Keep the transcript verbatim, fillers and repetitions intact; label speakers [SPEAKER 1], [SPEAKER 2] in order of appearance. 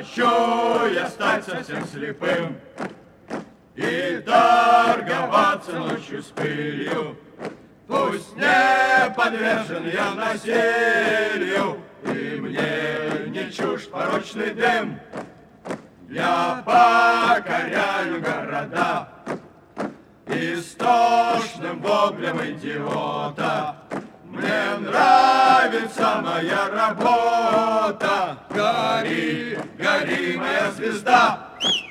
[SPEAKER 1] Хочу я стать совсем слепым и торговаться ночью с пылью. Пусть не подвержен я насилию, и мне не чужд порочный дым. Я покоряю города истошным воплем идиота. Мне нравится моя работа. Гори, гори, моя звезда.